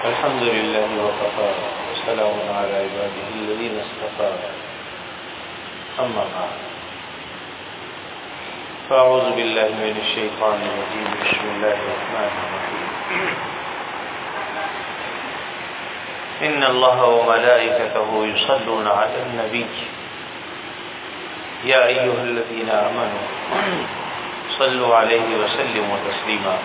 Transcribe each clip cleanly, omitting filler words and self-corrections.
الحمد لله وكفى وسلام على عباده الذين اصطفى أما بعد فأعوذ بالله من الشيطان الرجيم بسم الله الرحمن الرحيم إن الله وملائكته يصلون على النبي يا أيها الذين آمنوا صلوا عليه وسلموا تسليما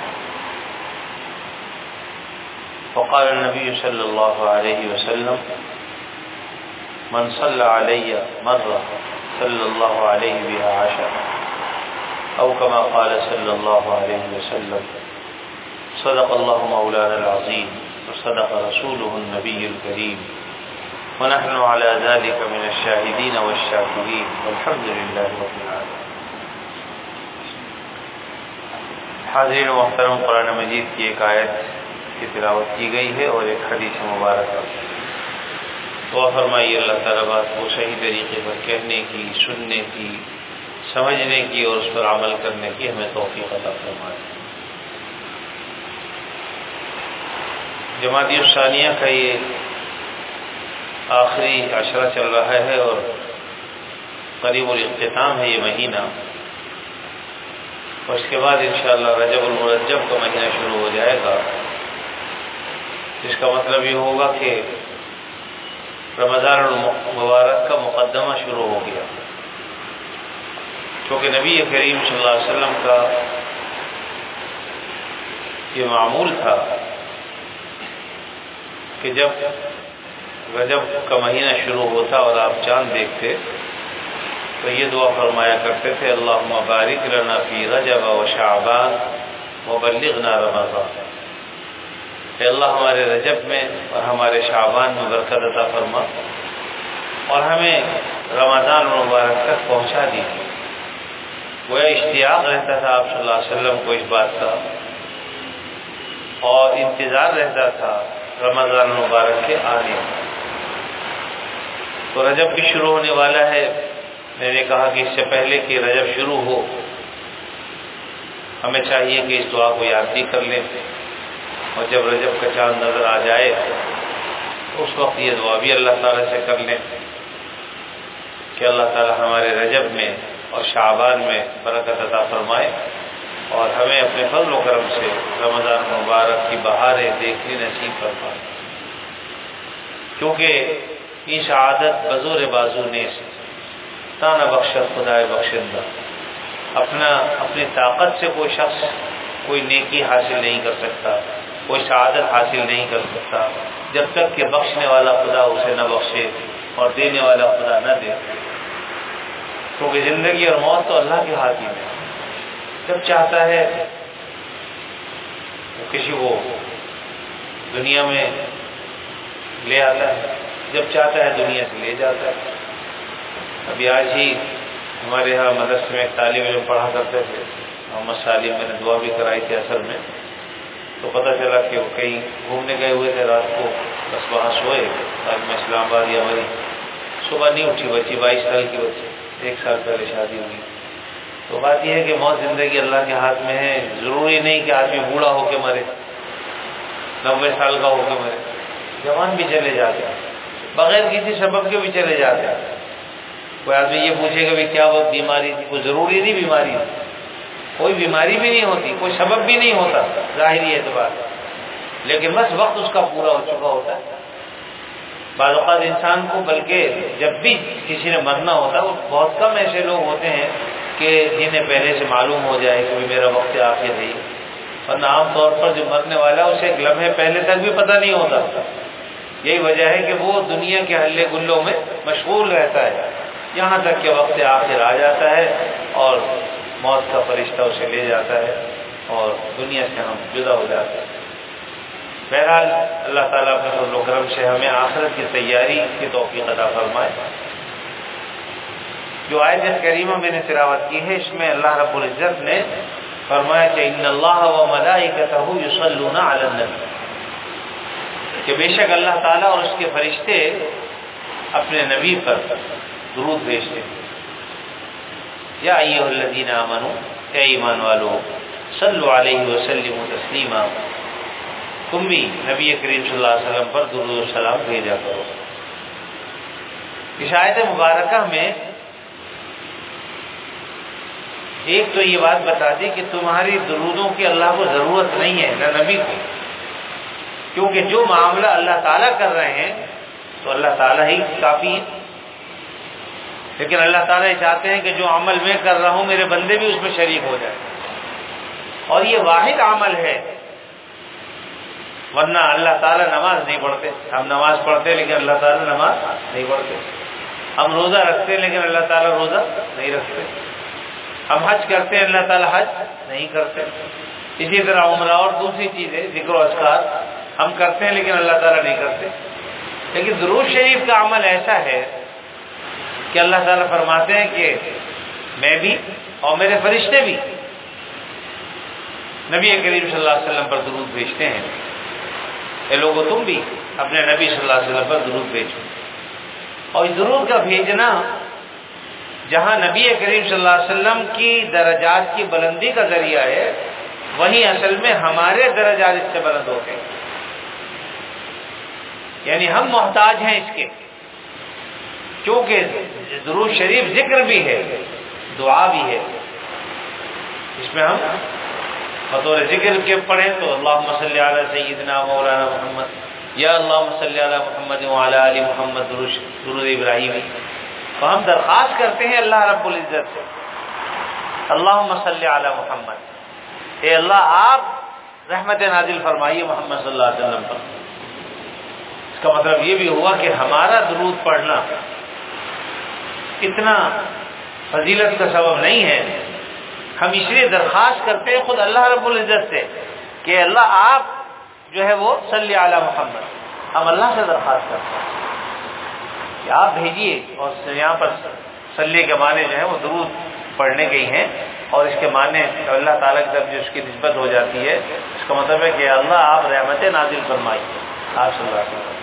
وقال النبي صلى الله عليه وسلم من صلى علي مرة صلى الله عليه بها عشرة أو كما قال صلى الله عليه وسلم صدق الله مولانا العظيم وصدق رسوله النبي الكريم ونحن على ذلك من الشاهدين والشاكرين والحمد لله رب العالمين. حاضرین محترم، قرآن مجید کی ایک آیت کی تلاوت کی گئی ہے اور ایک حدیث مبارکہ. دعا فرمائیے اللہ تعالیٰ بات کو صحیح طریقے پر کہنے کی، سننے کی، سمجھنے کی اور اس پر عمل کرنے کی ہمیں توفیق عطا فرمائے. جمادی الثانیہ کا یہ آخری عشرہ چل رہا ہے اور قریب الاختتام ہے یہ مہینہ، اور اس کے بعد انشاءاللہ رجب المرجب کا مہینہ شروع ہو جائے گا، جس کا مطلب یہ ہوگا کہ رمضان المبارک کا مقدمہ شروع ہو گیا. کیونکہ نبی کریم صلی اللہ علیہ وسلم کا یہ معمول تھا کہ جب رجب کا مہینہ شروع ہوتا اور آپ چاند دیکھتے تو یہ دعا فرمایا کرتے تھے اللہم بارک لنا فی رجب و شعبان وبلغنا رمضان. اے اللہ ہمارے رجب میں اور ہمارے شعبان میں برکت عطا فرما اور ہمیں رمضان المبارک تک پہنچا دیجیے. وہ اشتیاق رہتا تھا آپ صلی اللہ علیہ وسلم کو اس بات کا، اور انتظار رہتا تھا رمضان المبارک کے آنے کا. تو رجب بھی شروع ہونے والا ہے. میں نے کہا کہ اس سے پہلے کہ رجب شروع ہو ہمیں چاہیے کہ اس دعا کو یاد بھی کر لیں، اور جب رجب کا چاند نظر آ جائے تو اس وقت یہ دعا بھی اللہ تعالیٰ سے کر لیں کہ اللہ تعالیٰ ہمارے رجب میں اور شعبان میں برکت عطا فرمائے اور ہمیں اپنے فضل و کرم سے رمضان مبارک کی بہاریں دیکھنے نصیب فرمائے. کیونکہ یہ شہادت بزور بازو نیز تانا بخشت خدائے بخشندہ. اپنی طاقت سے کوئی شخص کوئی نیکی حاصل نہیں کر سکتا، کوئی سعادت حاصل نہیں کر سکتا جب تک کہ بخشنے والا خدا اسے نہ بخشے اور دینے والا خدا نہ دے. کیونکہ زندگی اور موت تو اللہ کے ہاتھ میں ہے. جب چاہتا ہے وہ کسی کو دنیا میں لے آتا ہے، جب چاہتا ہے دنیا سے لے جاتا ہے. ابھی آج ہی ہمارے یہاں مدرسے میں ایک طالب علم پڑھا کرتے تھے محمد سالم، میں نے دعا بھی کرائی تھی اثر میں. تو پتہ چلا کہ وہ کہیں گھومنے گئے ہوئے تھے، رات کو بس وہاں سوئے. آج میں اسلام آباد یا ہماری صبح نہیں اٹھی بچی، 22 سال کی بچی، 1 سال پہلے شادی ہوئی. تو بات یہ ہے کہ موت زندگی اللہ کے ہاتھ میں ہے. ضروری نہیں کہ آدمی بوڑھا ہو کے مرے، 90 سال کا ہو کے مرے. جوان بھی چلے جاتے ہیں، بغیر کسی سبب کے بھی چلے جاتے ہیں. کوئی آدمی یہ پوچھے کہ کیا وہ بیماری تھی، کوئی ضروری نہیں بیماری تھی، کوئی بیماری بھی نہیں ہوتی، کوئی سبب بھی نہیں ہوتا ظاہری اعتبار، لیکن بس وقت اس کا پورا ہو چکا ہوتا ہے. بعض اوقات انسان کو بلکہ جب بھی کسی نے مرنا ہوتا ہے، وہ بہت کم ایسے لوگ ہوتے ہیں کہ جنہیں پہلے سے معلوم ہو جائے کہ میرا وقت آخر ہے. ورنہ عام طور پر جو مرنے والا ہے اسے ایک لمحے پہلے تک بھی پتہ نہیں ہوتا. یہی وجہ ہے کہ وہ دنیا کے ہلے گلوں میں مشغول رہتا ہے یہاں تک کہ وقت آخر آ جاتا ہے اور موت کا فرشتہ اسے لے جاتا ہے اور دنیا سے ہم جدا ہو جاتے ہیں. بہرحال اللہ تعالیٰ اپنے فضل و کرم سے ہمیں آخرت کی تیاری کی توفیق عطا فرمائے. جو آیت کریمہ میں نے تلاوت کی ہے، اس میں اللہ رب العزت نے فرمایا کہ ان اللہ وملائکتہ یصلون علی النبی، کہ بے شک اللہ تعالیٰ اور اس کے فرشتے اپنے نبی پر درود بھیجتے ہیں. یا ایھا الذین آمنوا، اے ایمان والو، صلو علیہ وسلم تسلیما، تم بھی نبی کریم صلی اللہ علیہ وسلم پر درود و سلام بھیجا کرو۔ اس آیت مبارکہ میں ایک تو یہ بات بتا دی کہ تمہاری درودوں کی اللہ کو ضرورت نہیں ہے، نہ نبی کو، کیونکہ جو معاملہ اللہ تعالیٰ کر رہے ہیں تو اللہ تعالیٰ ہی کافی ہے، لیکن اللہ تعالیٰ یہ چاہتے ہیں کہ جو عمل میں کر رہا ہوں میرے بندے بھی اس میں شریک ہو جائے، اور یہ واحد عمل ہے، ورنہ اللہ تعالیٰ نماز نہیں پڑھتے، ہم نماز پڑھتے لیکن اللہ تعالیٰ نماز نہیں پڑھتے، ہم روزہ رکھتے لیکن اللہ تعالیٰ روزہ نہیں رکھتے، ہم حج کرتے ہیں اللہ تعالیٰ حج نہیں کرتے، اسی طرح عمرہ اور دوسری چیزیں ذکر و اذکار ہم کرتے ہیں لیکن اللہ تعالیٰ نہیں کرتے۔ لیکن درود شریف کا عمل ایسا ہے کہ اللہ تعالیٰ فرماتے ہیں کہ میں بھی اور میرے فرشتے بھی نبی کریم صلی اللہ علیہ وسلم پر درود بھیجتے ہیں، اے لوگو تم بھی اپنے نبی صلی اللہ علیہ وسلم پر درود بھیجو۔ اور اس درود کا بھیجنا جہاں نبی کریم صلی اللہ علیہ وسلم کی درجات کی بلندی کا ذریعہ ہے، وہیں اصل میں ہمارے درجات اس سے بلند ہوتے ہیں، یعنی ہم محتاج ہیں اس کے، کیونکہ درود شریف ذکر بھی ہے، دعا بھی ہے، اس میں ہم بطور ذکر کے پڑھیں تو اللہم صلی علی سیدنا مولانا محمد، یا اللہم صلی علی محمد وعلی آل محمد، درود ابراہیمی، تو ہم درخواست کرتے ہیں اللہ رب العزت سے اللہم صلی علی محمد، اے اللہ آپ رحمت نازل فرمائیے محمد صلی اللہ علیہ وسلم پر۔ اس کا مطلب یہ بھی ہوا کہ ہمارا درود پڑھنا اتنا فضیلت کا سبب نہیں ہے، ہم اس لیے درخواست کرتے ہیں خود اللہ رب العزت سے کہ اللہ آپ جو ہے وہ صلی علی محمد، ہم اللہ سے درخواست کرتے ہیں کہ آپ بھیجیے، اور یہاں پر صلی کے معنی جو ہے وہ درود پڑھنے کے ہی ہیں، اور اس کے معنی اللہ تعالیٰ کی طرف جو اس کی نسبت ہو جاتی ہے، اس کا مطلب ہے کہ اللہ آپ رحمت نازل فرمائیے آپ صلی اللہ علیہ وسلم۔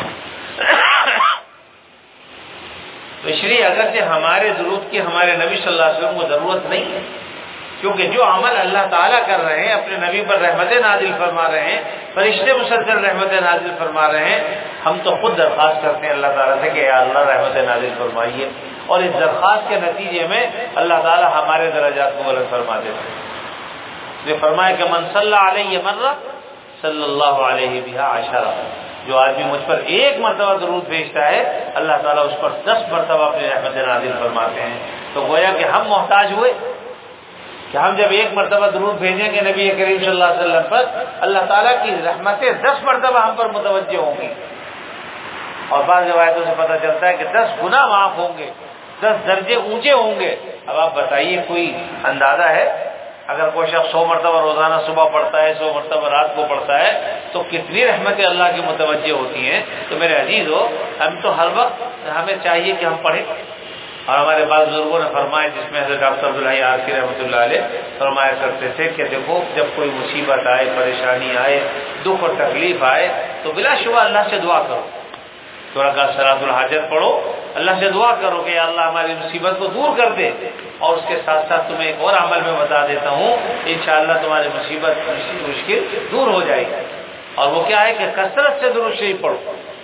تو اس لیے اگرچہ ہمارے درود کی ہمارے نبی صلی اللہ علیہ وسلم کو ضرورت نہیں ہے، کیونکہ جو عمل اللہ تعالیٰ کر رہے ہیں، اپنے نبی پر رحمت نازل فرما رہے ہیں، فرشتے مسلسل رحمت نازل فرما رہے ہیں، ہم تو خود درخواست کرتے ہیں اللہ تعالیٰ سے کہ یا اللہ رحمت نازل فرمائیے، اور اس درخواست کے نتیجے میں اللہ تعالیٰ ہمارے درجات کو بلند فرما دیتے ہیں۔ یہ فرمایا کہ من صلی علیہ مرہ صلی اللہ علیہ بہا عشرہ، جو آدمی مجھ پر ایک مرتبہ درود بھیجتا ہے اللہ تعالیٰ اس پر 10 مرتبہ اپنی رحمت نازل فرماتے ہیں۔ تو گویا کہ ہم محتاج ہوئے کہ ہم جب ایک مرتبہ درود بھیجیں گے نبی کریم صلی اللہ علیہ وسلم پر، اللہ تعالیٰ کی رحمتیں 10 مرتبہ ہم پر متوجہ ہوں گی، اور بعض روایتوں سے پتہ چلتا ہے کہ 10 گنا معاف ہوں گے، 10 درجے اونچے ہوں گے۔ اب آپ بتائیے کوئی اندازہ ہے، اگر کوئی شخص 100 مرتبہ روزانہ صبح پڑھتا ہے، 100 مرتبہ رات کو پڑھتا ہے، تو کتنی رحمتیں اللہ کی متوجہ ہوتی ہیں۔ تو میرے عزیزو، ہم تو ہر وقت ہمیں چاہیے کہ ہم پڑھیں، اور ہمارے بعض بزرگوں نے فرمایا، جس میں حضرت ڈاکٹر عبدالحی عارفی رحمۃ اللہ علیہ فرمایا کرتے تھے کہ دیکھو جب کوئی مصیبت آئے، پریشانی آئے، دکھ اور تکلیف آئے تو بلا شبہ اللہ سے دعا کرو، تھوڑا کا صلاۃ الحاجت پڑھو، اللہ سے دعا کرو کہ یا اللہ ہماری مصیبت کو دور کر دے، اور اس کے ساتھ ساتھ تمہیں ایک اور عمل میں بتا دیتا ہوں، انشاءاللہ تمہاری مصیبت مشکل دور ہو جائے گی، اور وہ کیا ہے کہ کثرت سے درود شریف پڑھو،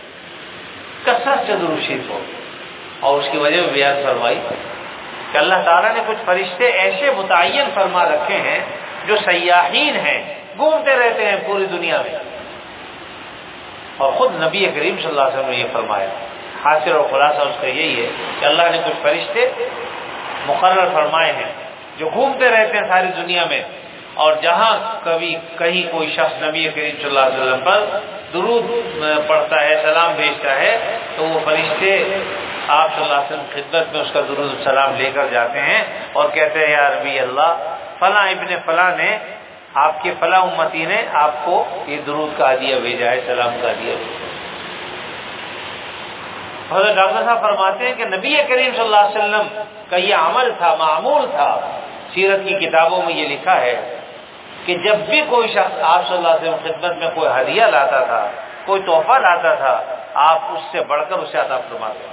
کثرت سے درود شریف پڑھو۔ اور اس کی وجہ بھی بیان فرمائی کہ اللہ تعالیٰ نے کچھ فرشتے ایسے متعین فرما رکھے ہیں جو سیاحین ہیں، گھومتے رہتے ہیں پوری دنیا میں، اور خود نبی کریم صلی اللہ علیہ وسلم نے یہ فرمایا۔ حاصل اور خلاصہ اس کا یہی ہے کہ اللہ نے کچھ فرشتے مقرر فرمائے ہیں جو گھومتے رہتے ہیں ساری دنیا میں، اور جہاں کبھی کہیں کوئی شخص نبی کریم صلی اللہ علیہ وسلم پر درود پڑھتا ہے، سلام بھیجتا ہے، تو وہ فرشتے آپ صلی اللہ علیہ وسلم خدمت میں اس کا درود و سلام لے کر جاتے ہیں اور کہتے ہیں یا نبی اللہ، فلاں ابن فلاں نے، آپ کے فلاں امتی نے آپ کو یہ درود کا ہدیہ بھیجا ہے، سلام کا ہدیہ بھیجا ہے۔ حضرت ڈاکٹر صاحب فرماتے ہیں کہ نبی کریم صلی اللہ علیہ وسلم کا یہ عمل تھا، معمول تھا، سیرت کی کتابوں میں یہ لکھا ہے کہ جب بھی کوئی شخص آپ صلی اللہ علیہ وسلم خدمت میں کوئی ہدیہ لاتا تھا، کوئی تحفہ لاتا تھا، آپ اس سے بڑھ کر اسے عطا فرماتے ہیں،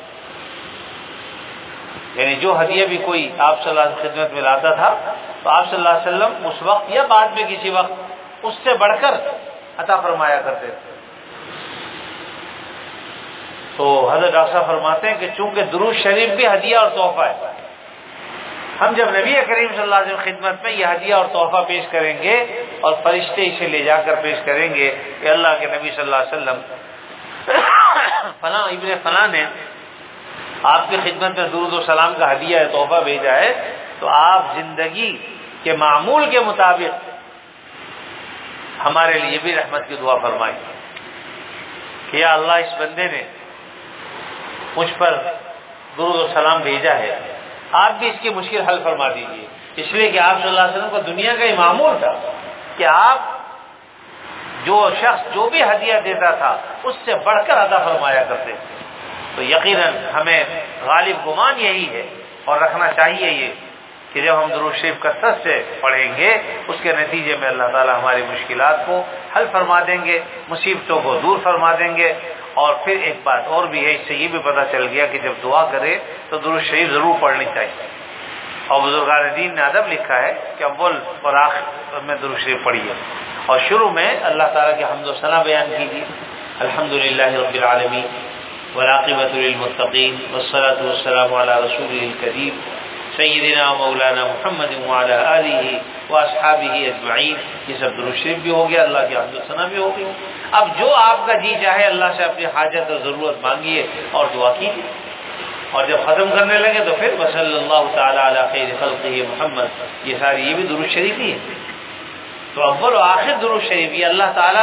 یعنی جو ہدیہ بھی کوئی آپ صلی اللہ علیہ وسلم خدمت میں لاتا تھا تو آپ صلی اللہ علیہ وسلم اس وقت یا بعد میں کسی وقت اس سے بڑھ کر عطا فرمایا کرتے تھے۔ تو حضرت ڈاکٹر صاحب فرماتے ہیں کہ چونکہ درود شریف بھی ہدیہ اور تحفہ ہے، ہم جب نبی کریم صلی اللہ علیہ وسلم خدمت میں یہ ہدیہ اور تحفہ پیش کریں گے اور فرشتے اسے لے جا کر پیش کریں گے کہ اللہ کے نبی صلی اللہ علیہ وسلم فلاں ابن فلاں نے آپ کی خدمت میں درود و سلام کا ہدیہ تحفہ بھیجا ہے، تو آپ زندگی کے معمول کے مطابق ہمارے لیے بھی رحمت کی دعا فرمائیں کہ یا اللہ اس بندے نے مجھ پر درود و سلام بھیجا ہے، آپ بھی اس کی مشکل حل فرما دیجیے، اس لیے کہ آپ صلی اللہ علیہ وسلم کو دنیا کا یہ معمول تھا کہ آپ جو شخص جو بھی ہدیہ دیتا تھا اس سے بڑھ کر عطا فرمایا کرتے تھے۔ تو یقیناً ہمیں غالب گمان یہی ہے اور رکھنا چاہیے یہ کہ جب ہم درود شریف کثرت سے پڑھیں گے اس کے نتیجے میں اللہ تعالی ہماری مشکلات کو حل فرما دیں گے، مصیبتوں کو دور فرما دیں گے۔ اور پھر ایک بات اور بھی ہے، اس سے یہ بھی پتہ چل گیا کہ جب دعا کرے تو درود شریف ضرور پڑھنی چاہیے، اور بزرگان دین نے ادب لکھا ہے کہ اول اور آخر میں درود شریف پڑھیے، اور شروع میں اللہ تعالیٰ کے حمد و ثنا بیان کیجیے، الحمدللہ رب العالمین والعاقبۃ للمتقین والصلاۃ والسلام علی رسولہ الکریم سیدنا مولانا محمد وعلی آلہ واصحابہ اجمعین۔ یہ سب درود شریف بھی ہو گیا، اللہ کی حمد و ثنا بھی ہو گئی۔ اب جو آپ کا جی چاہے اللہ سے اپنی حاجت اور ضرورت مانگیے اور دعا کیجیے، اور جب ختم کرنے لگے تو پھر وصلی اللہ تعالی علی خیر خلقہ محمد، یہ ساری یہ بھی درود شریف ہی ہے۔ تو اول و آخر درود شریف، یہ اللہ تعالی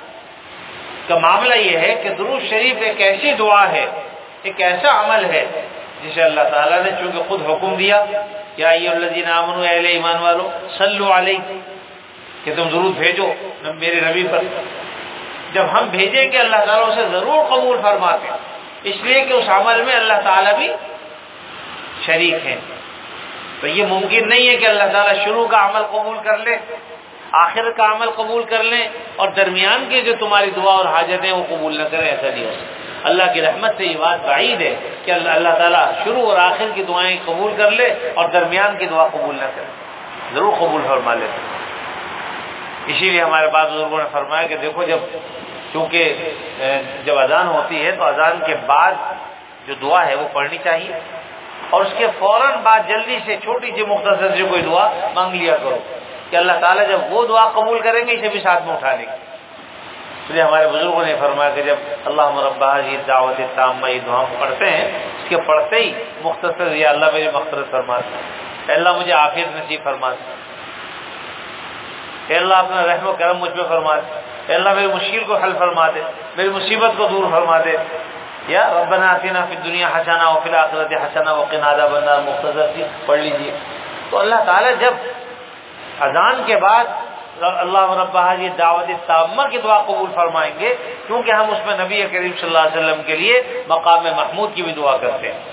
کا معاملہ یہ ہے کہ درود شریف ایک ایسی دعا ہے، ایک ایسا عمل ہے جسے اللہ تعالیٰ نے چونکہ خود حکم دیا، یا ایھا الذین آمنوا، اے ایمان والو، صلوا علیہ، کہ تم درود بھیجو میرے نبی پر۔ جب ہم بھیجیں گے اللہ تعالیٰ اسے ضرور قبول فرماتے ہیں، اس لیے کہ اس عمل میں اللہ تعالیٰ بھی شریک ہیں۔ تو یہ ممکن نہیں ہے کہ اللہ تعالیٰ شروع کا عمل قبول کر لے، آخر کا عمل قبول کر لیں، اور درمیان کی جو تمہاری دعا اور حاجتیں وہ قبول نہ کریں، ایسا نہیں ہو سکتا۔ اللہ کی رحمت سے یہ بات بعید ہے کہ اللہ تعالیٰ شروع اور آخر کی دعائیں قبول کر لے اور درمیان کی دعا قبول نہ کرے، ضرور قبول فرما لیتے۔ اسی لیے ہمارے بعض بزرگوں نے فرمایا کہ دیکھو چونکہ جب اذان ہوتی ہے تو اذان کے بعد جو دعا ہے وہ پڑھنی چاہیے، اور اس کے فوراً بعد جلدی سے چھوٹی سی مختصر سی کوئی دعا مانگ لیا کرو کہ اللہ تعالیٰ جب وہ دعا قبول کریں گے اسے بھی ساتھ میں اٹھا لیں گے۔ اس لیے ہمارے بزرگوں نے فرمایا کہ جب اللہم رب هذه الدعوۃ التامہ یہ دعا پڑھتے ہیں، اس کے پڑھتے ہی مختصر یا اللہ میری مغفرت فرما دے، اے اللہ مجھے عافیت نصیب فرما دے، اے اللہ اپنا رحم و کرم مجھ پہ فرما دے، اے اللہ میری مشکل کو حل فرما دے، میری مصیبت کو دور فرما دے، یا ربنا آتنا فی الدنیا حسنہ وفی الآخرۃ حسنہ وقنا عذاب النار، مختصر سی پڑھ لیجیے۔ تو اللہ تعالیٰ جب اذان کے بعد اللہ رب هذه الدعوۃ التامہ کی دعا قبول فرمائیں گے، کیونکہ ہم اس میں نبی کریم صلی اللہ علیہ وسلم کے لیے مقام محمود کی بھی دعا کرتے ہیں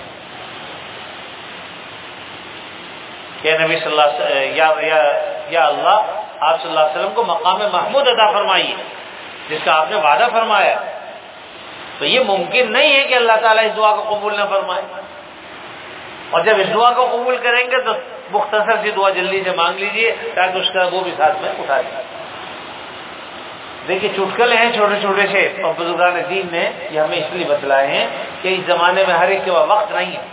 کہ نبی صلی اللہ علیہ وسلم یا اللہ آپ صلی اللہ علیہ وسلم کو مقام محمود عطا فرمائیے جس کا آپ نے وعدہ فرمایا۔ تو یہ ممکن نہیں ہے کہ اللہ تعالیٰ اس دعا کو قبول نہ فرمائے، اور جب اس دعا کو قبول کریں گے تو مختصر سی دعا جلدی سے مانگ لیجئے تاکہ اس کا وہ بھی ساتھ میں اٹھا دیں۔ دیکھیے چٹکلے ہیں چھوٹے چھوٹے سے، اور بزرگان دین نے یہ ہمیں اس لیے بتلائے ہیں کہ اس زمانے میں ہر ایک کے وقت نہیں ہے،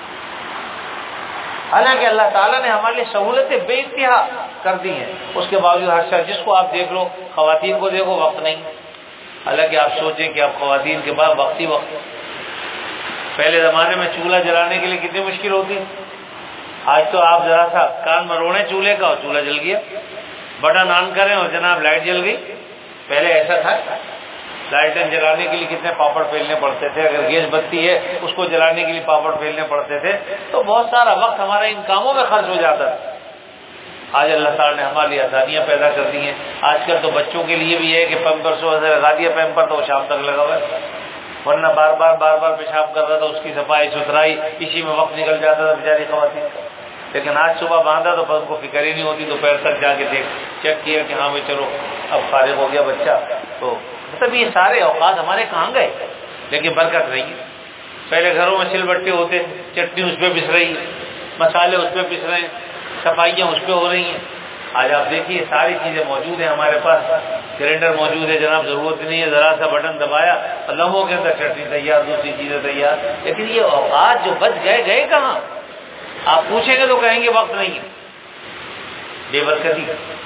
حالانکہ اللہ تعالیٰ نے ہمارے لیے سہولتیں بے انتہا کر دی ہیں، اس کے باوجود ہر شخص جس کو آپ دیکھ لو، خواتین کو دیکھو وقت نہیں، حالانکہ آپ سوچیں کہ آپ خواتین کے بعد وقت ہی وقت۔ پہلے زمانے میں چولہا جلانے کے لیے کتنی مشکل ہوتی، آج تو آپ ذرا سا کان مروڑیں چولہے کا اور چولہا جل گیا، بٹن آن کریں اور جناب لائٹ جل گئی۔ پہلے ایسا تھا، لائٹیں جلانے کے لیے کتنے پاپڑ پھیلنے پڑتے تھے، اگر گیس بتی ہے اس کو جلانے کے لیے پاپڑ پھیلنے پڑتے تھے، تو بہت سارا وقت ہمارا ان کاموں میں خرچ ہو جاتا تھا۔ آج اللہ تعالیٰ نے ہمارے لیے آسانیاں پیدا کر دی ہیں۔ آج کل تو بچوں کے لیے بھی ہے کہ پیمپرس سے لگا دیا پیمپر تو وہ شام تک لگا ہوا ہے، ورنہ بار بار پیشاب کر رہا تھا، اس کی صفائی ستھرائی اسی میں وقت نکل جاتا تھا بیچاری خواتین کا۔ لیکن آج صبح باندھا تو ان کو فکر ہی نہیں ہوتی، دوپہر تک جا کے چیک کیا کہ ہاں بھائی چلو اب فارغ ہو گیا بچہ۔ تو مطلب یہ سارے اوقات ہمارے کہاں گئے، لیکن برکت رہی ہے۔ پہلے گھروں میں سل بٹے ہوتے، چٹنی اس پہ پس رہی ہے، مسالے اس پہ پس رہے ہیں، صفائیاں اس پہ ہو رہی ہیں۔ آج آپ دیکھیے ساری چیزیں موجود ہیں ہمارے پاس، سلنڈر موجود ہے جناب، ضرورت نہیں ہے، ذرا سا بٹن دبایا لمحوں کے اندر چٹنی تیار، دوسری چیزیں تیار. لیکن یہ اوقات جو بچ گئے کہاں؟ آپ پوچھیں گے تو کہیں گے وقت نہیں ہے. بے برکتی،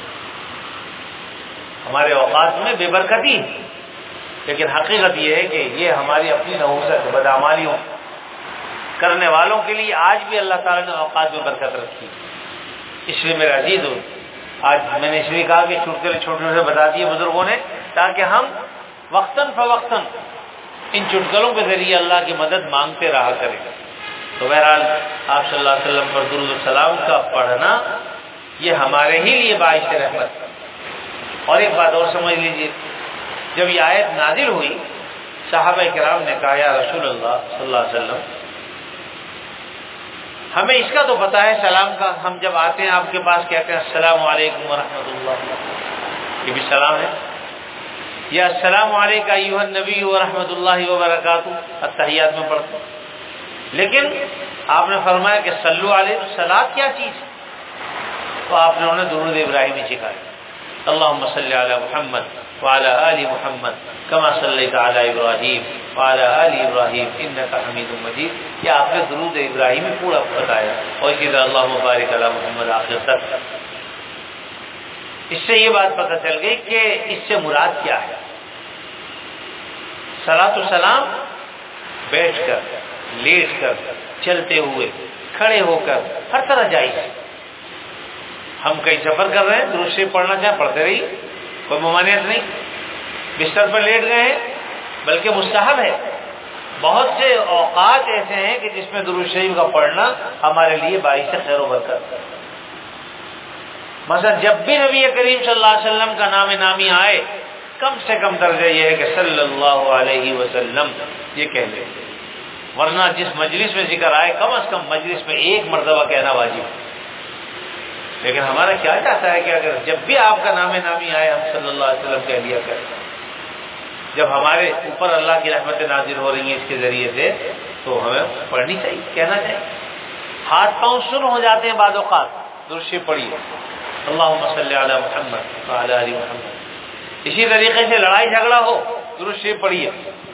ہمارے اوقات میں بے برکتی. لیکن حقیقت یہ ہے کہ یہ ہماری اپنی نحوست بدعمالیوں کرنے والوں کے لیے آج بھی اللہ تعالیٰ نے اوقات میں برکت رکھی. اس لیے میرے عزیز ہو، آج میں نے اس لیے کہا کہ چھوٹے چھوٹے بتا دیے بزرگوں نے، تاکہ ہم وقتاً فوقتاً ان چٹکلوں کے ذریعے اللہ کی مدد مانگتے رہا کریں. تو بہرحال آپ صلی اللہ علیہ وسلم پر درود السلام کا پڑھنا یہ ہمارے ہی لیے باعث رحمت. اور ایک بات اور سمجھ لیجیے، جب یہ آیت نازل ہوئی صحابہ کرام نے کہا یا رسول اللہ صلی اللہ علیہ وسلم، ہمیں اس کا تو پتہ ہے سلام کا، ہم جب آتے ہیں آپ کے پاس کہتے ہیں السلام علیکم ورحمۃ اللہ، یہ بھی سلام ہے. یا السلام علیکم ایھا النبی ورحمۃ اللہ وبرکاتہ التحیات میں پڑھتے ہیں. لیکن آپ نے فرمایا کہ صلو علیہ، صلاۃ کیا چیز ہے؟ تو آپ نے انہیں درود ابراہیمی سکھایا. اللہم صلی علی محمد وعلی آل محمد کما صلیت علی ابراہیم وعلی آل ابراہیم انک حمید مجید. یہ آپ نے درود ابراہیمی پورا بتایا، اور اسی طرح اللہم بارک علی محمد آخر تک. اس سے یہ بات پتہ چل گئی کہ اس سے مراد کیا ہے. صلاۃ و سلام بیٹھ کر، لیٹ کر، چلتے ہوئے، کھڑے ہو کر، ہر طرح جائز. ہم کہیں سفر کر رہے ہیں، درود شریف پڑھنا چاہیں پڑھتے رہیے، کوئی ممانعت نہیں. بستر پر لیٹ گئے ہیں بلکہ مستحب ہے. بہت سے اوقات ایسے ہیں کہ جس میں درود شریف کا پڑھنا ہمارے لیے باعث خیر و برکت ہے. مثلا جب بھی نبی کریم صلی اللہ علیہ وسلم کا نام نامی آئے، کم سے کم درجہ یہ ہے کہ صلی اللہ علیہ وسلم یہ کہہ لیں. ورنہ جس مجلس میں ذکر آئے کم از کم مجلس میں ایک مرتبہ کہنا واجب. لیکن ہمارا کیا چاہتا ہے کہ اگر جب بھی آپ کا نام نامی آئے ہم صلی اللہ علیہ وسلم کہہ لیا کریں. جب ہمارے اوپر اللہ کی رحمتیں نازل ہو رہی ہیں اس کے ذریعے سے تو ہمیں پڑھنی چاہیے، کہنا چاہیے. ہاتھ پاؤں سن ہو جاتے ہیں بعض اوقات، درود شریف پڑھیے اللہم صلی علی محمد وعلی آل محمد. اسی طریقے سے لڑائی جھگڑا ہو درود شریف پڑھیے.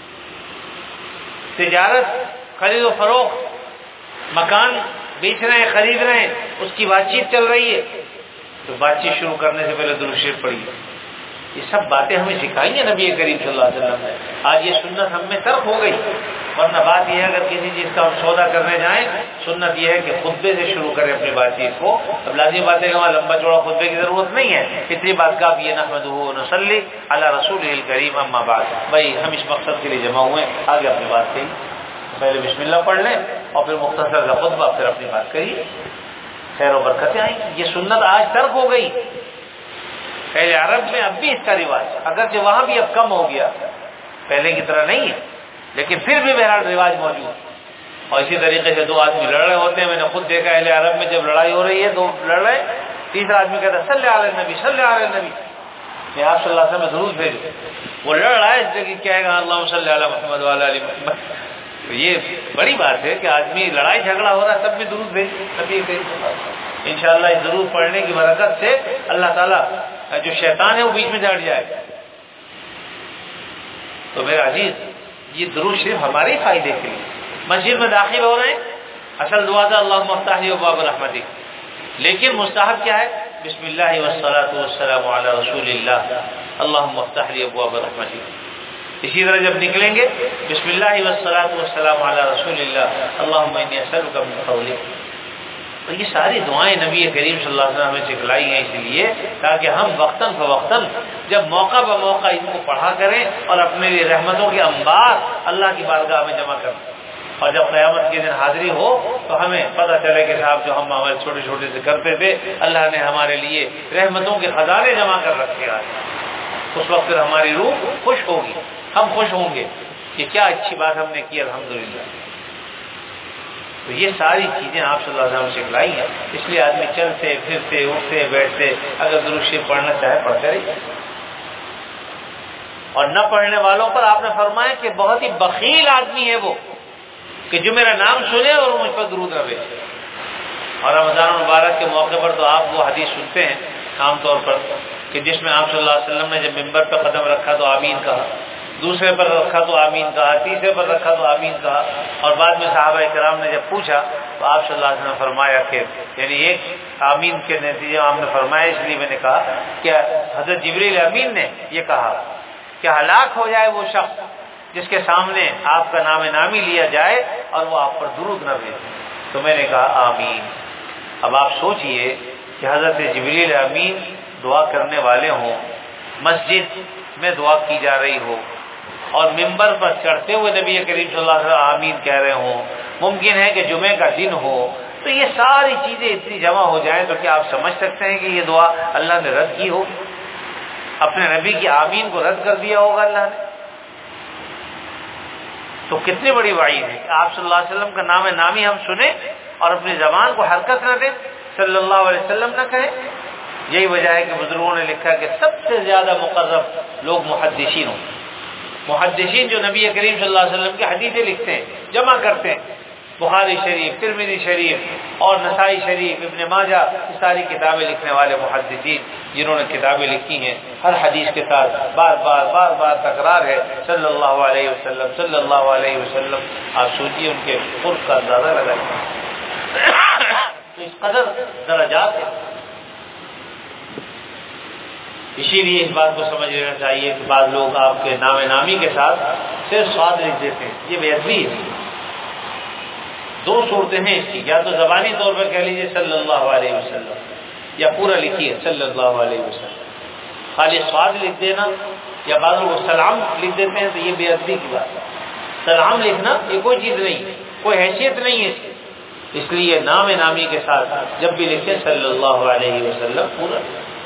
تجارت، خرید و فروخت، مکان بیچ رہے ہیں، خرید رہے ہیں، اس کی بات چیت چل رہی ہے تو بات چیت شروع کرنے سے پہلے درود شریف پڑھیے. یہ سب باتیں ہمیں سکھائی ہیں نبی کریم صلی اللہ علیہ وسلم نے. آج یہ سنت ہم میں ترک ہو گئی. ورنہ بات یہ ہے اگر کسی چیز کا ہم سودا کرنے جائیں، سنت یہ ہے کہ خطبے سے شروع کریں اپنی بات چیت کو. اب لازمی بات ہے کہ وہاں لمبا چوڑا خطبے کی ضرورت نہیں ہے. اتنی بات کا یہ نحمدہ ونصلی علی رسولہ الکریم اما بعد. بھائی ہم اس مقصد کے لیے جمع ہوئے، آگے اپنی بات کہی. پہلے بسم اللہ پڑھ لیں اور پھر مختصر کا خطبہ، پھر اپنی بات کریے، خیر و برکتیں آئیں. یہ سنت آج ترک ہو گئی. پہلے عرب میں اب بھی اس کا رواج، اگرچہ وہاں بھی اب کم ہو گیا، پہلے کی طرح نہیں ہے، لیکن پھر بھی بہرحال رواج موجود. اور اسی طریقے سے دو آدمی لڑ رہے ہوتے ہیں، میں نے خود دیکھا اہل عرب میں جب لڑائی ہو رہی ہے دو لڑ رہے ہیں، تیسرا آدمی کہتا ہے صلی علی النبی صلی علی النبی، میں آپ صلی اللہ علیہ وسلم میں ضرور بھیجو. وہ لڑ رہا ہے اس جگہ کہے گا اللہم صلی علی محمد وعلی آل محمد. تو یہ بڑی بات ہے کہ آدمی لڑائی جھگڑا ہو رہا ہے تب بھی درود بھیج. انشاءاللہ اس ضرور پڑھنے کی برکت سے اللہ تعالیٰ جو شیطان ہے وہ بیچ میں ہٹ جائے. تو میرا عزیز یہ درود شریف ہمارے فائدے کے لیے. مسجد میں داخل ہو رہے ہیں، اصل دعا تھا اللہم افتح لی ابواب رحمتک، لیکن مستحب کیا ہے؟ بسم اللہ والصلاۃ والسلام علی رسول اللہ اللہم افتح لی ابواب رحمتک. اسی طرح جب نکلیں گے بسم اللہ والصلاۃ والسلام علی رسول اللہ اللہم انی اسألک من فضلک. تو یہ ساری دعائیں نبی کریم صلی اللہ علیہ وسلم ہمیں سکھلائی ہیں اس لیے تاکہ ہم وقتاً فوقتاً جب موقع بموقع ان کو پڑھا کریں اور اپنے لیے رحمتوں کے انبار اللہ کی بارگاہ میں جمع کریں. اور جب قیامت کے دن حاضری ہو تو ہمیں پتہ چلے کہ صاحب جو ہم ہمارے چھوٹے چھوٹے سے کرتے تھے اللہ نے ہمارے لیے رحمتوں کے خزانے جمع کر رکھے ہیں. اس وقت پھر ہماری روح خوش ہوگی، ہم خوش ہوں گے کہ کیا اچھی بات ہم نے کی الحمدللہ. تو یہ ساری چیزیں آپ صلی اللہ علیہ وسلم سکھلائی ہیں. اس لیے آدمی چلتے پھرتے اٹھتے بیٹھتے اگر درود شریف پڑھنا چاہے پڑھتے رہیے. اور نہ پڑھنے والوں پر آپ نے فرمایا کہ بہت ہی بخیل آدمی ہے وہ کہ جو میرا نام سنے اور مجھ پر درود نہ بھیجے. اور رمضان المبارک کے موقع پر تو آپ وہ حدیث سنتے ہیں عام طور پر کہ جس میں آپ صلی اللہ علیہ وسلم نے جب ممبر پہ قدم رکھا تو آمین کہا، دوسرے پر رکھا تو آمین کہا، تیسرے پر رکھا تو آمین کہا، اور بعد میں صحابہ کرام نے جب پوچھا تو آپ صلی اللہ علیہ وسلم نے فرمایا کہ یعنی ایک آمین کے نتیجے آپ نے فرمایا، اس لیے میں نے کہا کہ حضرت جبریل امین نے یہ کہا کہ ہلاک ہو جائے وہ شخص جس کے سامنے آپ کا نام نامی لیا جائے اور وہ آپ پر درود نہ بھیجے، تو میں نے کہا آمین۔ اب آپ سوچئے کہ حضرت جبریل امین دعا کرنے والے ہوں، مسجد میں دعا کی جا رہی ہو، اور ممبر پر چڑھتے ہوئے نبی کریم صلی اللہ علیہ وسلم آمین کہہ رہے ہوں، ممکن ہے کہ جمعے کا دن ہو، تو یہ ساری چیزیں اتنی جمع ہو جائیں تو کیا آپ سمجھ سکتے ہیں کہ یہ دعا اللہ نے رد کی ہو؟ اپنے نبی کی آمین کو رد کر دیا ہوگا اللہ نے؟ تو کتنی بڑی وعید ہے کہ آپ صلی اللہ علیہ وسلم کا نام نامی ہم سنیں اور اپنی زبان کو حرکت نہ دیں، صلی اللہ علیہ وسلم نہ کہیں۔ یہی وجہ ہے کہ بزرگوں نے لکھا کہ سب سے زیادہ مقرب لوگ محدثین ہوں، محدثین جو نبی کریم صلی اللہ علیہ وسلم کی حدیثیں لکھتے ہیں، جمع کرتے ہیں، بخاری شریف، ترمذی شریف اور نسائی شریف، ابن ماجہ، یہ ساری کتابیں لکھنے والے محدثین جنہوں نے کتابیں لکھی ہیں، ہر حدیث کے ساتھ بار بار تکرار ہے صلی اللہ علیہ وسلم، صلی اللہ علیہ وسلم۔ آپ سوچیے ان کے قرب کا اندازہ لگائیے، تو اس قدر درجات ہیں۔ اسی لیے اس بات کو سمجھ لینا چاہیے کہ بعض لوگ آپ کے نام نامی کے ساتھ صرف سواد لکھ دیتے ہیں، یہ بے ادبی ہے۔ دو صورتیں ہیں اس کی، یا تو زبانی طور پر کہہ لیجیے صلی اللہ علیہ وسلم، یا پورا لکھیے صلی اللہ علیہ وسلم۔ خالی سواد لکھ دینا یا بعض لوگ سلام لکھ دیتے ہیں تو یہ بے ادبی کی بات ہے۔ سلام لکھنا یہ کوئی چیز نہیں ہے، کوئی حیثیت نہیں ہے اس کی، اس لیے نام نامی کے ساتھ جب بھی لکھیں صلی اللہ علیہ وسلم پورا،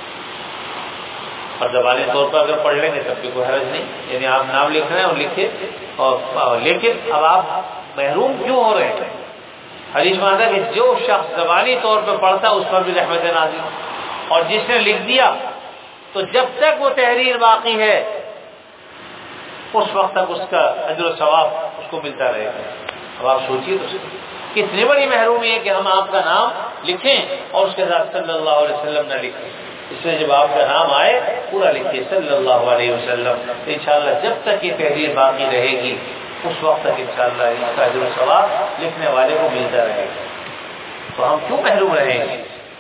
اور زبانی طور پر اگر پڑھ لیں گے تب بھی کوئی حرج نہیں، یعنی آپ نام لکھ رہے ہیں اور لکھے، اور لیکن اب آپ محروم کیوں ہو رہے ہیں؟ حدیث میں آتا ہے کہ جو شخص زبانی طور پہ پڑھتا اس پر بھی رحمت نازل، اور جس نے لکھ دیا تو جب تک وہ تحریر باقی ہے اس وقت تک اس کا اجر و ثواب اس کو ملتا رہے گا۔ اب آپ سوچیے تو کتنی بڑی محرومی ہے کہ ہم آپ کا نام لکھیں اور اس کے ساتھ صلی اللہ علیہ وسلم نہ لکھیں، اس لیے جب آپ کا نام آئے پورا لکھیے صلی اللہ علیہ وسلم۔ انشاءاللہ جب تک یہ تحریر باقی رہے گی اس وقت تک انشاءاللہ اس کا اجر و ثواب لکھنے والے کو ملتا رہے گا، تو ہم کیوں محروم رہیں گے؟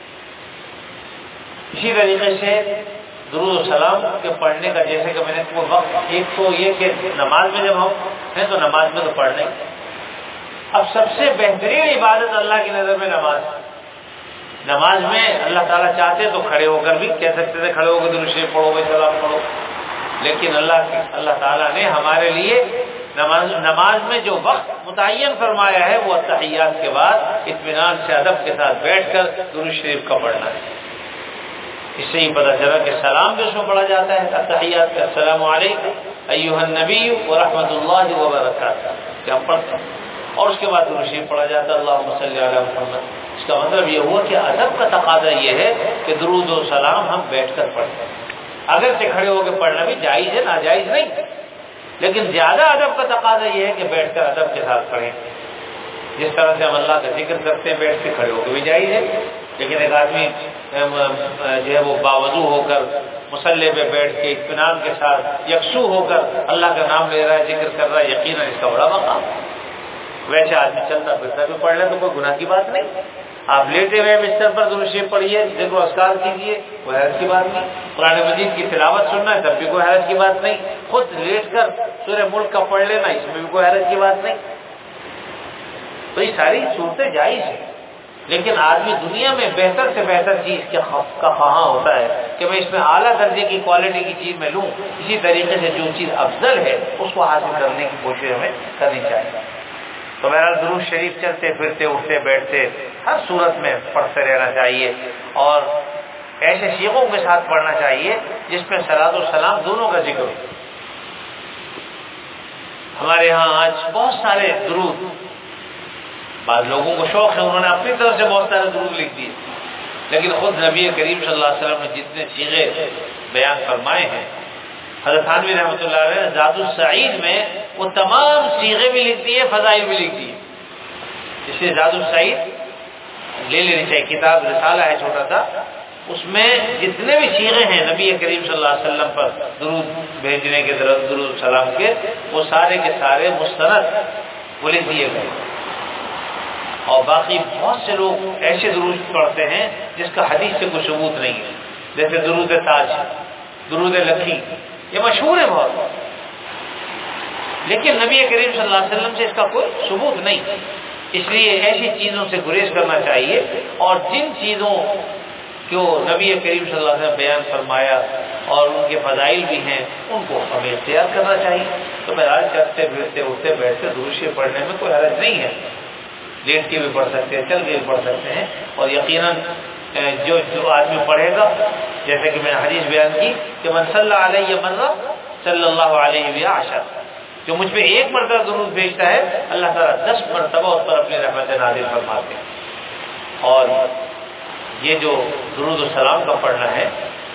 اسی طریقے سے درود و سلام کے پڑھنے کا، جیسے کہ میں نے وقت، ایک تو یہ کہ نماز میں جب ہم ہیں تو نماز میں تو پڑھنے، اب سب سے بہترین عبادت اللہ کی نظر میں نماز میں اللہ تعالیٰ چاہتے تو کھڑے ہو کر بھی کہہ سکتے تھے، کھڑے ہو کر درود شریف پڑھو گے، سلام پڑھو، لیکن اللہ تعالیٰ نے ہمارے لیے نماز میں جو وقت متعین فرمایا ہے وہ تحیات کے بعد اطمینان سے ادب کے ساتھ بیٹھ کر درود شریف کا پڑھنا ہے۔ اس سے ہی پتہ چلا کہ سلام بھی اس میں پڑھا جاتا ہے، تحیات کا السلام علیکم ایھا النبی ورحمۃ اللہ وبرکاتہ کہ ہم پڑھتے ہیں، اور اس کے بعد درود شریف پڑھا جاتا ہے اللہم صلی علی محمد۔ اس کا مطلب یہ ہوا کہ ادب کا تقاضا یہ ہے کہ درود و سلام ہم بیٹھ کر پڑھیں، اگرچہ کھڑے ہو کے پڑھنا بھی جائز ہے، ناجائز نہیں، لیکن زیادہ ادب کا تقاضا یہ ہے کہ بیٹھ کر ادب کے ساتھ پڑھیں۔ جس طرح سے ہم اللہ کا ذکر کرتے ہیں بیٹھ کے، کھڑے ہو کے بھی جائز ہے، لیکن ایک آدمی جو ہے وہ باوضو ہو کر مصلی پہ بیٹھ کے اطمینان کے ساتھ یکسو ہو کر اللہ کا نام لے رہا ہے، ذکر کر رہا ہے، یقیناً اس کا بڑا مقام۔ ویسے آدمی چلتا پھرتا بھی پڑھ لے تو کوئی گناہ کی بات نہیں، آپ لیٹے ہوئے بستر پر درود شریف پڑھیے، ذکر و اذکار کیجیے، کوئی حرج کی بات نہیں، قرآن مجید کی تلاوت سننا ہے تب بھی کوئی حرج کی بات نہیں، خود لیٹ کر سورہ ملک کا پڑھ لینا اس میں بھی کوئی حرج کی بات نہیں، تو یہ ساری صورتیں جائز ہیں، لیکن آدمی دنیا میں بہتر سے بہتر چیز کا خواہاں ہوتا ہے کہ میں اس میں اعلیٰ درجے کی کوالٹی کی چیز میں لوں، اسی طریقے سے جو چیز افضل ہے اس کو حاصل کرنے کی کوشش ہمیں کرنی چاہیے۔ تو بہرحال درود شریف چلتے پھرتے اٹھتے بیٹھتے ہر صورت میں پڑھتے رہنا چاہیے، اور ایسے صیغوں کے ساتھ پڑھنا چاہیے جس میں صلاۃ و سلام دونوں کا ذکر ہو۔ ہمارے ہاں آج بہت سارے درود، بعض لوگوں کو شوق ہے، انہوں نے اپنی طرف سے بہت سارے درود لکھ دیے، لیکن خود نبی کریم صلی اللہ علیہ وسلم نے جتنے صیغے بیان فرمائے ہیں، حضرت تھانوی رحمۃ اللہ علیہ نے زاد السعید میں وہ تمام صیغے بھی لکھ دیے، فضائل بھی لکھ دیے، اس لیے زاد السعید لے لینی چاہیے، کتاب رسالہ ہے چھوٹا سا، اس میں جتنے بھی صیغے ہیں نبی کریم صلی اللہ علیہ وسلم پر درود بھیجنے کے، درود سلام کے، وہ سارے کے سارے مستند وہ لکھ دیے گئے. اور باقی بہت سے لوگ ایسے درود پڑھتے ہیں جس کا حدیث سے کوئی ثبوت نہیں ہے، جیسے درود تاج، درود لکھی، یہ مشہور ہے بہت، لیکن نبی کریم صلی اللہ علیہ وسلم سے اس کا کوئی ثبوت نہیں. اس لیے ایسی چیزوں سے گریز کرنا چاہیے، اور جن چیزوں کو نبی کریم صلی اللہ علیہ وسلم بیان فرمایا اور ان کے فضائل بھی ہیں ان کو ہمیں اختیار کرنا چاہیے. تو بہرحال چلتے پھرتے اٹھتے بیٹھتے درود شریف پڑھنے میں کوئی حرج نہیں ہے، لیٹ کے بھی پڑھ سکتے ہیں، چل کے بھی پڑھ سکتے ہیں. اور یقیناً جو آدمی پڑھے گا، جیسے کہ میں نے حدیث بیان کی کہ من صلی علیہ مرہ صلی اللہ علیہ وسلم، جو مجھ پہ ایک مرتبہ درود بھیجتا ہے اللہ تعالیٰ 10 مرتبہ اس پر اپنی رحمت نازل فرماتے ہیں. اور یہ جو درود و سلام کا پڑھنا ہے،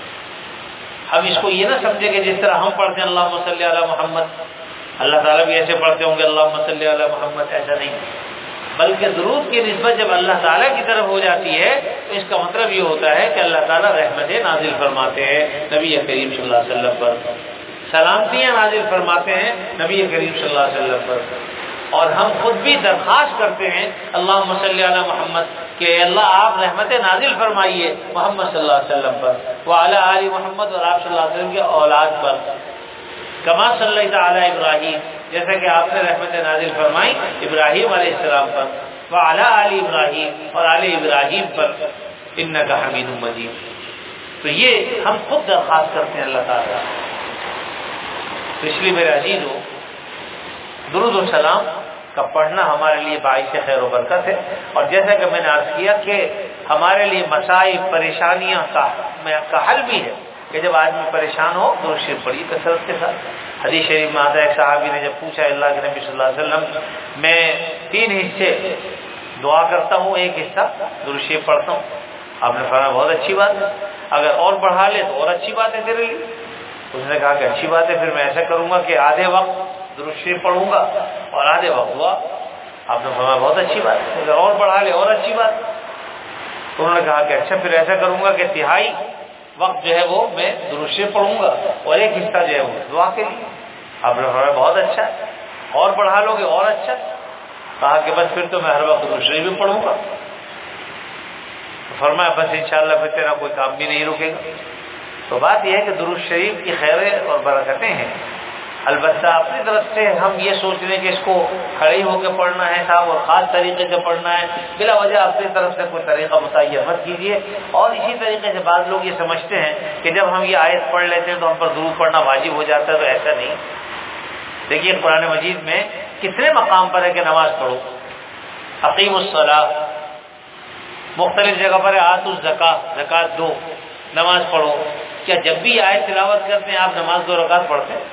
ہم اس کو یہ نہ سمجھیں کہ جس طرح ہم پڑھتے ہیں اللہم صلی علی محمد، اللہ تعالیٰ بھی ایسے پڑھتے ہوں گے اللہم صلی علی محمد، ایسا نہیں. بلکہ درود کی نسبت جب اللہ تعالیٰ کی طرف ہو جاتی ہے تو اس کا مطلب یہ ہوتا ہے کہ اللہ تعالیٰ رحمتیں نازل فرماتے ہیں نبی کریم صلی اللہ علیہ وسلم پر، سلامتیاں نازل فرماتے ہیں نبی کریم صلی اللہ علیہ وسلم پر. اور ہم خود بھی درخواست کرتے ہیں اللہم صلی علی محمد کہ اللہ آپ رحمتیں نازل فرمائیے محمد صلی اللہ علیہ وسلم پر، وعلی آل محمد، اور آپ صلی اللہ علیہ وسلم کے اولاد پر، کما صلی علی ابراہیم، جیسا کہ آپ نے رحمتیں نازل فرمائی ابراہیم علیہ السلام پر، وعلی آل ابراہیم، اور آل ابراہیم پر، انک حمید مجید. تو یہ ہم خود درخواست کرتے ہیں اللہ تعالیٰ. تو اس لیے میرے عزیزو، درود و سلام کا پڑھنا ہمارے لیے باعث خیر و برکت ہے. اور جیسا کہ میں نے عرض کیا کہ ہمارے لیے مسائل پریشانیاں کا حل بھی ہے کہ جب آدمی پریشان ہو تو شریف پڑھی کثرت کے ساتھ. حدیث شریف میں آتا ہے ایک صحابی نے جب پوچھا اللہ کے نبی صلی اللہ علیہ وسلم، میں 3 حصے دعا کرتا ہوں، ایک حصہ درود شریف پڑھتا ہوں. آپ نے فرمایا بہت اچھی بات ہے، اگر اور بڑھا لے تو اور اچھی بات ہے تیرے لیے. اس نے کہا کہ اچھی بات ہے، پھر میں ایسا کروں گا کہ آدھے وقت درود شریف پڑھوں گا اور آدھے وقت دعا. آپ نے فرمایا بہت اچھی بات ہے، اگر اور بڑھا لے اور اچھی بات. انہوں نے کہا کہ اچھا پھر ایسا کروں گا کہ تہائی وقت جو ہے وہ میں درود شریف پڑھوں گا اور ایک حصہ جو ہے وہ دعا کے لیے. آپ نے فرمایا بہت اچھا، اور بڑھا لو گے اور اچھا. کہا کہ بس پھر تو میں ہر وقت درود شریف بھی پڑھوں گا. فرمایا بس انشاءاللہ پھر تیرا کوئی کام بھی نہیں رکے گا. تو بات یہ ہے کہ درود شریف کی خیریں اور برکتیں ہیں. البتہ اپنی طرف سے ہم یہ سوچ لیں کہ اس کو کھڑی ہو کے پڑھنا ہے صاحب اور خاص طریقے سے پڑھنا ہے، بلا وجہ اپنی طرف سے کوئی طریقہ متعین مت کیجیے. اور اسی طریقے سے بعض لوگ یہ سمجھتے ہیں کہ جب ہم یہ آیت پڑھ لیتے ہیں تو ہم پر درود پڑھنا واجب ہو جاتا ہے، تو ایسا نہیں. دیکھیے قرآن مجید میں کتنے مقام پر ہے کہ نماز پڑھو، اقیم الصلاۃ، مختلف جگہ پر ہے آتوا الزکاۃ، زکوٰۃ دو، نماز پڑھو. کیا جب بھی آیت تلاوت کرتے ہیں آپ نماز 2 رکعت پڑھتے ہیں؟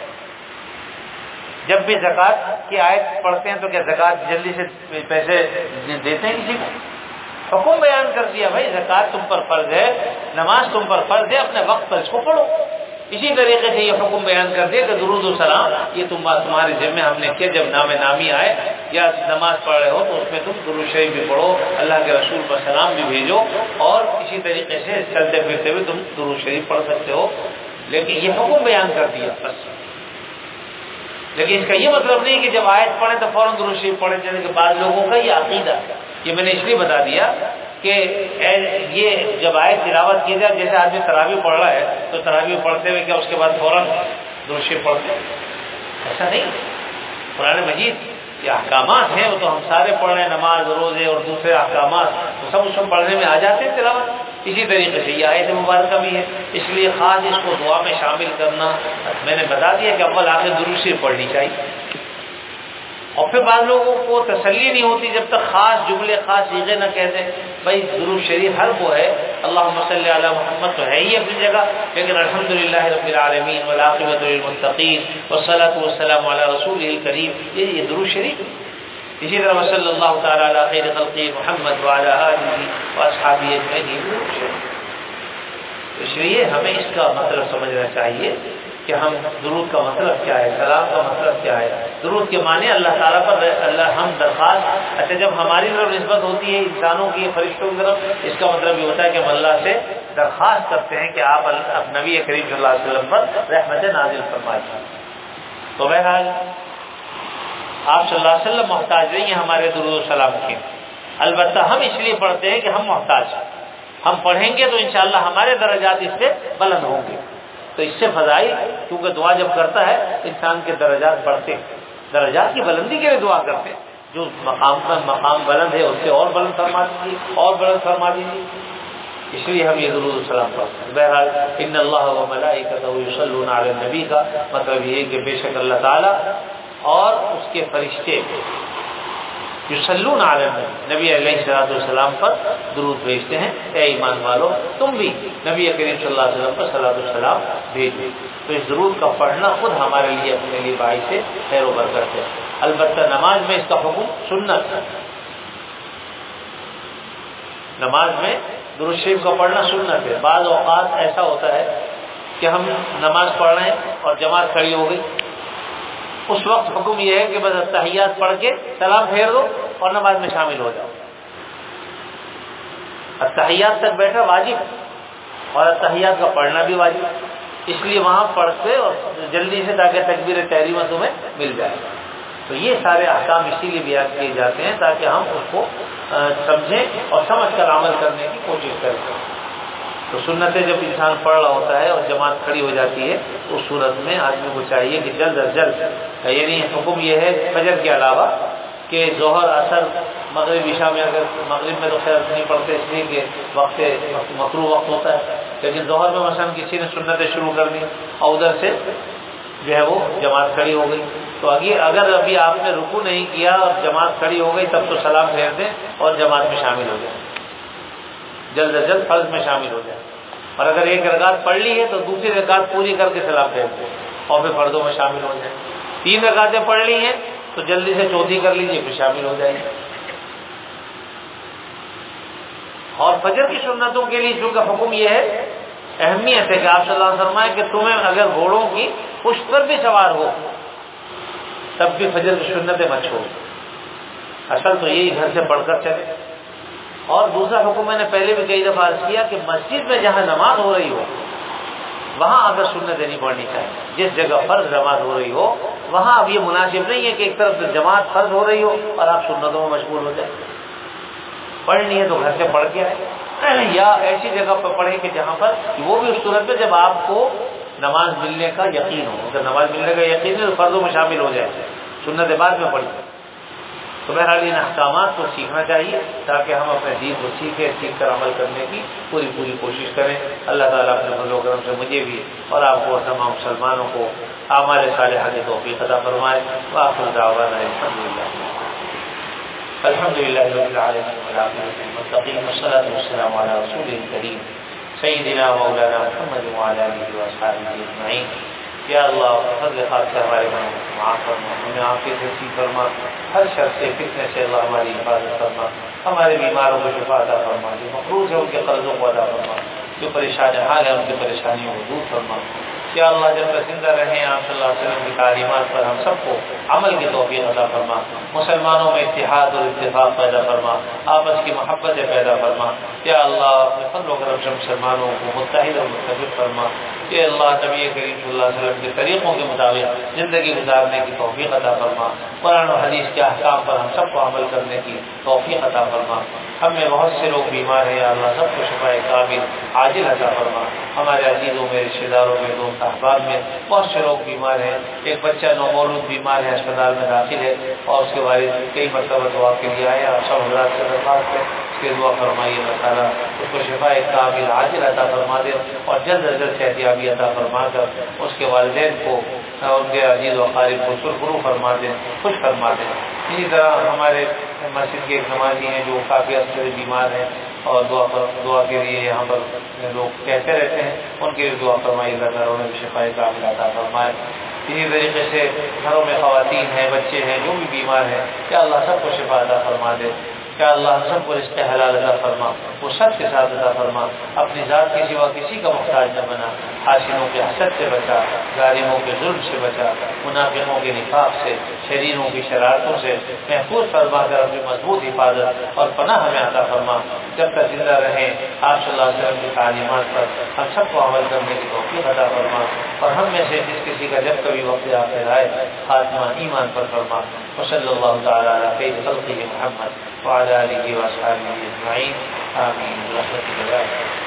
جب بھی زکوٰۃ کی آیت پڑھتے ہیں تو کیا زکوٰۃ جلدی سے پیسے دیتے ہیں کسی کو؟ حکم بیان کر دیا بھائی زکوٰۃ تم پر فرض ہے، نماز تم پر فرض ہے، اپنے وقت پر اس کو پڑھو. اسی طریقے سے یہ حکم بیان کر دیا کہ درود و سلام یہ تمہارے ذمہ ہم نے کیا، جب نام نامی آئے یا نماز پڑھ رہے ہو تو اس میں تم درود شریف بھی پڑھو، اللہ کے رسول پر سلام بھی بھیجو، اور اسی طریقے سے چلتے پھرتے ہوئے تم درود شریف پڑھ سکتے ہو. لیکن یہ حکم بیان کر دیا بس. لیکن اس کا یہ مطلب نہیں کہ جب آیت پڑھیں تو فوراً درود شریف پڑھیں. جیسے کہ بعض لوگوں کا یہ عقیدہ، یہ میں نے اس لیے بتا دیا کہ یہ جب آیت تلاوت کی جائے، جیسے آدمی تراویح پڑھ رہا ہے تو تراویح پڑھتے ہوئے کیا اس کے بعد فوراً درود شریف پڑھتے ہیں؟ ایسا نہیں. قرآن مجید یہ احکامات ہیں وہ تو ہم سارے پڑھ رہے ہیں، نماز، روزے اور دوسرے احکامات تو سب اس میں پڑھنے میں آ جاتے ہیں تلاوت. اسی طریقے سے یہ آیت مبارکہ بھی ہے، اس لیے خاص اس کو دعا میں شامل کرنا. میں نے بتا دیا کہ اول آخر درود شریف پڑھنی چاہیے. اور پھر بعض لوگوں کو تسلی نہیں ہوتی جب تک خاص جملے خاص صیغے نہ کہہ دیں. بھائی درود شریف ہر وہ ہے، اللہم صلی علی محمد تو ہے ہی اپنی جگہ، لیکن الحمدللہ رب العالمین والعاقبۃ للمتقین والصلاۃ والسلام علی رسولہ الکریم، یہ درود شریف. اسی طرح صلی اللہ تعالی علی خیر خلقہ محمد وعلی آلہ واصحابہ اجمعین. اس لیے ہمیں اس کا مطلب سمجھنا چاہیے کہ ہم درود کا مطلب کیا ہے، سلام کا مطلب کیا ہے. درود کے معنی اللہ تعالیٰ پر اللہ ہم درخواست. اچھا جب ہماری طرف نسبت ہوتی ہے انسانوں کی فرشتوں کی طرف, اس کا مطلب یہ ہوتا ہے کہ ہم اللہ سے درخواست کرتے ہیں کہ آپ نبی کریم صلی اللہ علیہ وسلم پر رحمت نازل فرمائیے. تو بہرحال آپ صلی اللہ علیہ وسلم محتاج نہیں ہیں ہمارے درود و سلام کے, البتہ ہم اس لیے پڑھتے ہیں کہ ہم محتاج ہیں. ہم پڑھیں گے تو انشاءاللہ ہمارے درجات اس سے بلند ہوں گے. تو اس سے فضائی, کیونکہ دعا جب کرتا ہے انسان کے درجات بڑھتے ہیں, درجات کی بلندی کے لیے دعا کرتے ہیں. جو مقام پر مقام بلند ہے اس سے اور بلند فرما دیجیے, اور بلند فرما دیجیے. اس لیے ہم یہ درود السلام پڑھتے ہیں. بہرحال ان اللہ و ملائکتہ یصلون علی النبی کا مطلب یہ ہے کہ بے شک اللہ تعالیٰ اور اس کے فرشتے یصلون علی النبی, نبی علیہ الصلوۃ والسلام پر درود بھیجتے ہیں. اے ایمان والو تم بھی نبی کریم صلی اللہ علیہ وسلم پر صلاۃ والسلام بھیجو. تو اس درود کا پڑھنا خود ہمارے لیے اپنے لیے باعث خیر و برکت ہے. البتہ نماز میں اس کا حکم سنت ہے. نماز میں درود شریف کا پڑھنا سنت ہے. بعض اوقات ایسا ہوتا ہے کہ ہم نماز پڑھ رہے ہیں اور جماعت کھڑی ہو گئی, اس وقت حکم یہ ہے کہ بس التحیات پڑھ کے سلام پھیر دو اور نماز میں شامل ہو جاؤ. التحیات تک بیٹھا واجب اور التحیات کا پڑھنا بھی واجب, اس لیے وہاں پڑھ کے اور جلدی سے تاکہ تکبیر تحریمہ تمہیں مل جائے. تو یہ سارے احکام اسی لیے بیان کیے جاتے ہیں تاکہ ہم اس کو سمجھیں اور سمجھ کر عمل کرنے کی کوشش کریں. تو سنتیں جب انسان پڑھ رہا ہوتا ہے اور جماعت کھڑی ہو جاتی ہے تو اس صورت میں آدمی کو چاہیے کہ جلد از جلد, یعنی حکم یہ ہے فجر کے علاوہ کہ ظہر اثر مغرب عشاء میں, اگر مغرب میں تو خیر نہیں پڑھتے اس لیے کہ وقت مکروہ وقت ہوتا ہے, لیکن ظہر میں مثلا کسی نے سنتیں شروع کر دی اور ادھر سے جو ہے وہ جماعت کھڑی ہو گئی, تو اگر ابھی آپ نے رکوع نہیں کیا اور جماعت کھڑی ہو گئی تب تو سلام پھیر دیں اور جماعت میں شامل ہو جائیں, جلد از جلد فرض میں شامل ہو جائیں. اور اگر ایک رکعت پڑھ لی ہے تو دوسری رکعت پوری کر کے سلام پھیر دیں اور پھر فرضوں میں شامل ہو جائیں. 3 رکعتیں پڑھ لی ہیں تو جلدی سے چوتھی کر لیجیے پھر شامل ہو جائیں. اور فجر کی سنتوں کے لیے چونکہ حکم یہ ہے, اہمیت ہے کہ آپ صلی اللہ علیہ وسلم فرمائے کہ تمہیں اگر گھوڑوں کی پشت پر بھی سوار ہو تب بھی فجر کی سنتیں مت چھوڑو. اصل تو یہی گھر سے پڑھ کر چلے. اور دوسرا حکم میں نے پہلے بھی کئی دفعہ عرض کیا کہ مسجد میں جہاں نماز ہو رہی ہو وہاں اگر سنتیں نہیں پڑھنی چاہیے. جس جگہ فرض نماز ہو رہی ہو وہاں اب یہ مناسب نہیں ہے کہ ایک طرف جماعت فرض ہو رہی ہو اور آپ سنتوں میں مشغول ہو جائیں. پڑھنی ہے تو گھر سے پڑھ کے آئے, یا ایسی جگہ پر پڑھیں کہ جہاں پر وہ بھی اس صورت میں جب آپ کو نماز ملنے کا یقین ہو. اگر نماز ملنے کا یقین ہے تو فرضوں میں شامل ہو جائے, سنت بعد میں پڑھی. تو بہرحال ان احکامات کو سیکھنا چاہیے تاکہ ہم اپنے دین کو سیکھ کر عمل کرنے کی پوری کوشش کریں. اللہ تعالیٰ اپنے فضل و کرم سے مجھے بھی اور آپ کو تمام مسلمانوں کو اعمال صالحہ کی توفیق عطا فرمائے. وآخر دعوانا الحمد للہ رب العالمین والعاقبۃ للمتقین والصلاۃ والسلام علی رسول کریم سیدنا مولانا محمد وعلی آلہ واصحابہ اجمعین. یا اللہ فضل خاص سے ہمارے گناہوں کو معاف فرما, ہمیں عافیت نصیب فرما, ہر شر سے فتنے سے اللہ ہماری حفاظت فرما, ہمارے بیماروں کو شفا عطا فرما, جو مقروض ہے ان کے قرضوں کو ادا فرما, جو پریشان حال ہے ان کی پریشانیوں کو دور فرما. یا اللہ جب تک زندہ رہیں آپ صلی اللہ علیہ وسلم کی تعلیمات پر ہم سب کو عمل کی توفیق عطا فرما, مسلمانوں میں اتحاد اور اتفاق پیدا فرما, آپس کی محبت پیدا فرما. یا اللہ اپنے فضل و کرم سے مسلمانوں کو متحد اور متفق فرما. کہ اللہ نبی کریم صلی اللہ علیہ وسلم کے طریقوں کے مطابق زندگی گزارنے کی توفیق عطا فرما. قرآن و حدیث کے احکام پر ہم سب کو عمل کرنے کی توفیق عطا فرما. ہم میں بہت سے لوگ بیمار ہیں, یا اللہ سب کو شفائے کامل عاجل عطا فرما. ہمارے عزیزوں میں, رشتے داروں میں, دوست احباب میں بہت سے لوگ بیمار ہیں. ایک بچہ نومولود بیمار ہے, اسپتال میں داخل ہے اور اس کے والد کئی مرتبہ دعا کے لیے آئے. آپ سب حضرات سے درخواست ہے اس کے دعا فرمائیے, اللہ تعالیٰ اس کو شفائے کامل عاجل عطا فرما دے اور جلد از جلد صحتیابی عطا فرما کر اس کے والدین کو اور ان کے عزیز و اقارب کو سرخرو فرما دیں, خوش فرما دیں. اسی طرح ہمارے مسجد کے ایک نمازی ہیں جو کافی عرصے سے بیمار ہیں اور دعا کے لیے یہاں پر لوگ کہتے رہتے ہیں, ان کے لیے دعا فرمائیے, اللہ تعالیٰ انہیں بھی شفائے کامل عطا فرمائے. اسی طریقے سے گھروں میں خواتین ہیں, بچے ہیں جو بھی بیمار ہیں, یا اللہ سب کو شفا عطا فرما دے. کہ اللہ ہم سب کو رزق حلال عطا فرما، وہ سب کے ساتھ عطا فرما، اپنی ذات کے سوا کسی کا محتاج نہ بنا، حاسدوں کے حسد سے بچا، ظالموں کے ظلم سے بچا، منافقوں کے نفاق سے، شریروں کی شرارتوں سے محفوظ فرما کر اپنی مضبوط حفاظت اور پناہ ہمیں عطا فرما۔ جب تک زندہ رہیں آپ صلی اللہ علیہ وسلم کی تعلیمات پر ہم سب کو عمل کرنے کی توفیق عطا فرما، اور ہم میں سے جس کسی کا جب کبھی وقت آخر آئے خاتمہ ایمان پر فرما۔ وصلی اللہ تعالی علی خیر خلقہ محمد وعلی آلہ واصحابہ اجمعین، آمین برحمتک یا